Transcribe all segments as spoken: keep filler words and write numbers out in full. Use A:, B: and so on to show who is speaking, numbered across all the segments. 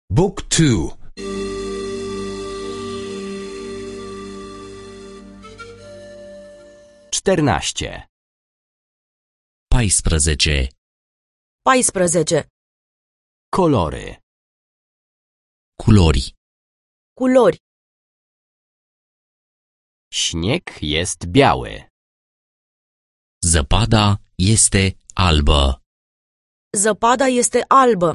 A: Book two.
B: czternaście.
C: paisprezece.
D: paisprezece.
B: Kolory.
C: Culori.
D: Culori.
B: Śnieg jest biały.
C: Zăpada este albă.
D: Zăpada este albă.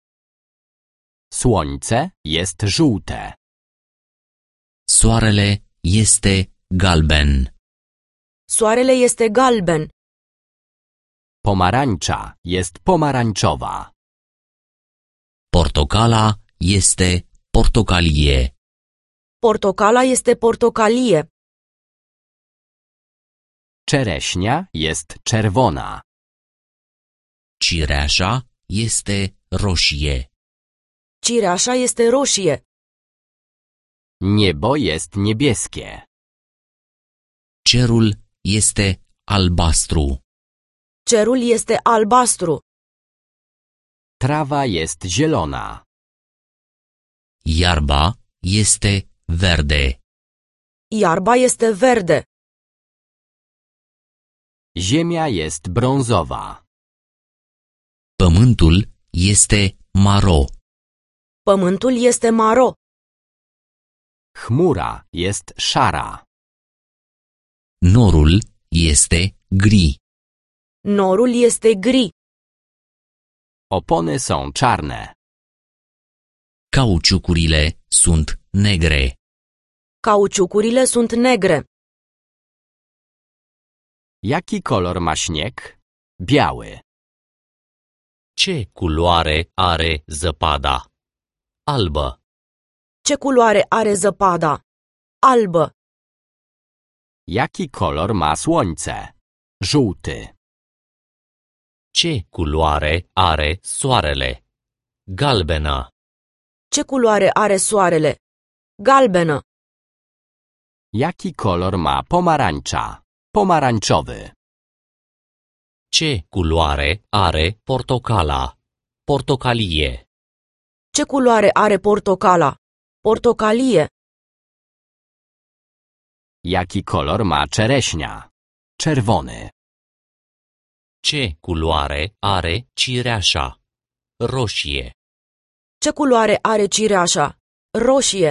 B: Słońce jest żółte.
C: Soarele este galben.
D: Soarele este galben.
B: Pomarańcza jest pomarańczowa.
C: Portocala este portocalie.
D: Portocala este portocalie.
B: Czereśnia jest czerwona.
C: Cireașa este roșie.
D: Cireașa este roșie.
B: Niebo jest niebieskie.
C: Cerul este albastru.
D: Cerul este albastru.
B: Trawa jest zielona.
C: Iarba este verde.
D: Iarba este verde.
B: Ziemia jest brązowa.
C: Pământul este maro.
D: Pământul este maro.
B: Chmura jest szara.
C: Norul este gri.
D: Norul este gri.
B: Opony są czarne.
C: Cauciucurile sunt negre.
D: Cauciucurile sunt negre.
B: Jaki kolor ma śnieg? Biały.
C: Ce culoare are zăpada? Albă.
D: Ce culoare are zăpada? Albă.
B: Jaki kolor ma słońce? Żółty.
C: Ce culoare are soarele? Galbenă.
D: Ce culoare are soarele? Galbenă.
B: Jaki kolor ma pomarańcza? Pomarańczowy.
C: Ce culoare are portocala? Portocalie.
D: Ce culoare are portocala? Portocalie.
B: Jaki kolor ma czereśnia? Czerwony.
C: Ce culoare are cireașa? Roșie.
D: Ce culoare are cireașa? Roșie.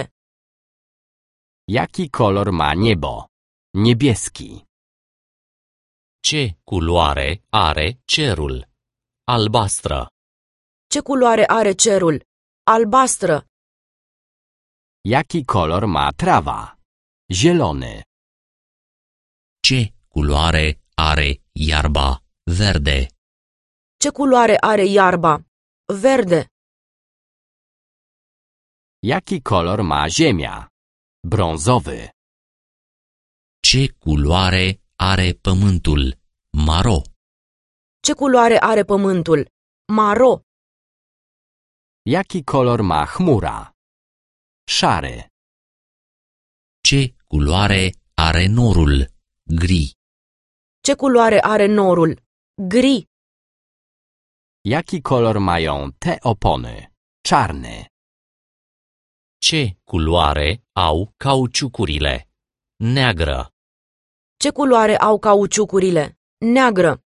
B: Jaki kolor ma niebo? Niebieski.
C: Ce culoare are cerul? Albastră.
D: Ce culoare are cerul? Albastră.
B: Jaki kolor ma trawa? Zielony.
C: Ce culoare are iarba? Verde.
D: Ce culoare are iarba? Verde.
B: Jaki kolor ma ziemia? Brązowy.
C: Ce culoare are pământul? Maro.
D: Ce culoare are pământul? Maro.
B: Jaki kolor ma chmura? Szary.
C: Ce culoare are norul? Gri.
D: Ce culoare are norul? Gri.
B: Jaki kolor mają te opony? Czarny.
C: Ce culoare au cauciucurile? Neagră.
D: Ce culoare au cauciucurile? Neagră.